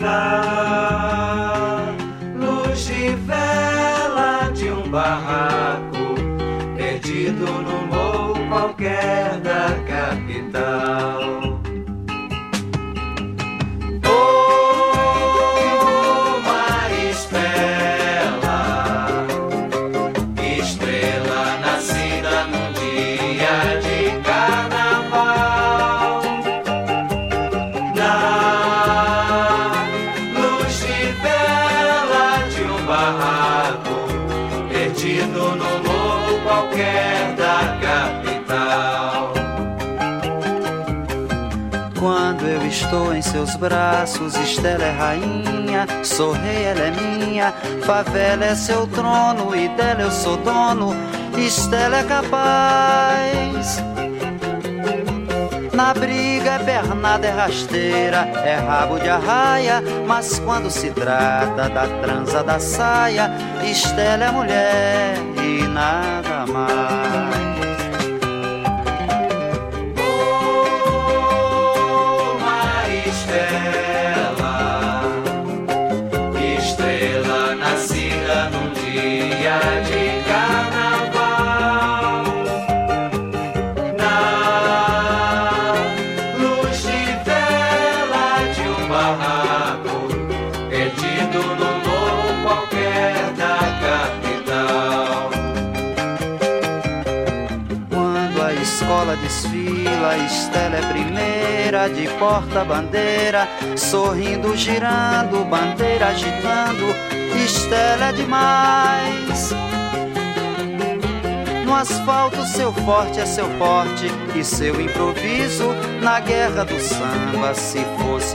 Na luz de vela de um barraco, perdido num morro qualquer da capital. Quando eu estou em seus braços, Estela é rainha, sou rei, ela é minha, favela é seu trono e dela eu sou dono, Estela é capaz. Na briga é pernada, é rasteira, é rabo de arraia, mas quando se trata da transa da saia, Estela é mulher e nada mais. Estrela nascida num dia de carnaval, na luz de vela de um barraco, perdido num morro qualquer da capital. Quando a escola desfila, Estela é primeira de porta-bandeira, sorrindo, girando, bandeira agitando, Estela é demais. No asfalto seu forte é seu porte e seu improviso, na guerra do samba, se fosse